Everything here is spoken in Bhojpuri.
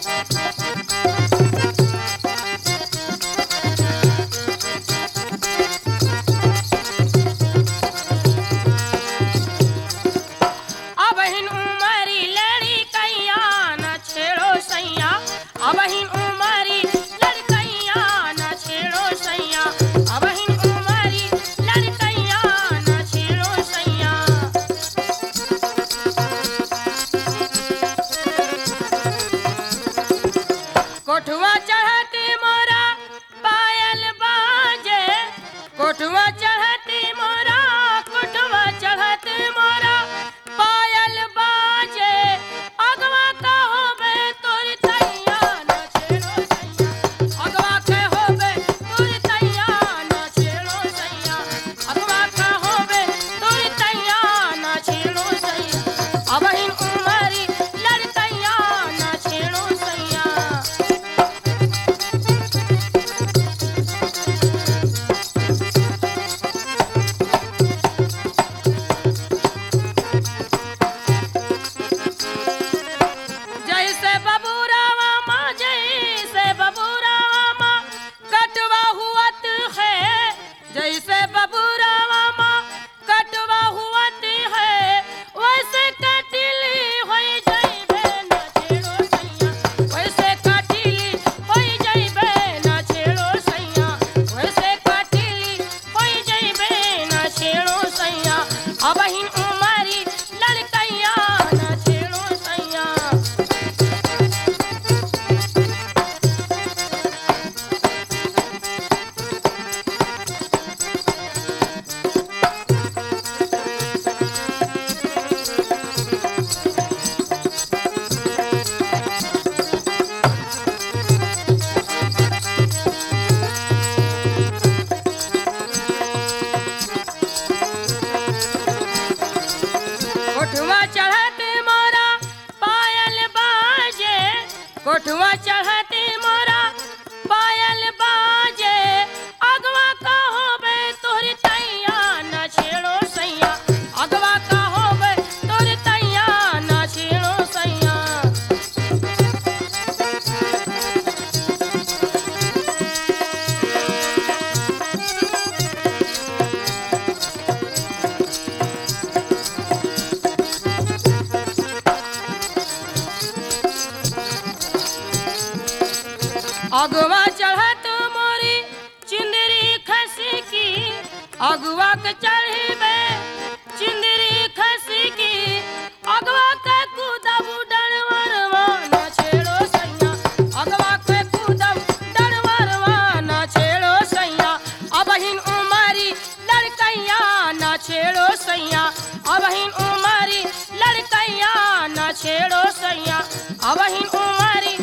अबहिन उमरी लड़कैया न छेड़ो सैया अबहिन उमरी लड़कैया न छेड़ो सैया अबहिन उमरी लड़कैया न छेड़ो सैया कोठवा चढ़ते मोरा पायल बाजे कोठवा चढ़ते मोरा कोठवा चढ़ते मोरा पायल बाजे अगवा का होबे तोरी तैया न छेड़ो सैया अगवा के होबे तोरी तैया न छेड़ो सैया अगवा का होबे तोरी तैया न छेड़ो सैया अबहिन उमरी लड़कैया न छेड़ो सैया जैसे बबूरावा माँ जैसे बबूरावा माँ कटवा हुआत है जैसे बबूरावा माँ कटवा हुआत है वैसे कटिली होई जइबे न छेड़ो सैया वैसे कटिली होई जइबे न छेड़ो सैया वैसे कटिली होई जइबे न छेड़ो सैया अबहिन उमरी लड़कैया न छेड़ो सैया कोठवा चढ़ते मोरा पायल बाजे कोठवा चढ़ते मोरा पायल बाजे अगवा का होबे तोरी तैया न छेड़ो सैया अगवा का होबे तोरी तैया न छेड़ो सैया अगवा चढ़त मोरी चिंदरी खसी की अगवा के चढ़बे चिंदरी खसी की अगवा के कूदब डरवरवा न छेड़ो सैया अगवा के कूदब डरवरवा न छेड़ो सैया अबहिन उमरी लड़कैया न छेड़ो सैया अबहिन उमरी लड़कैया न छेड़ो सैया अबहिन उमरी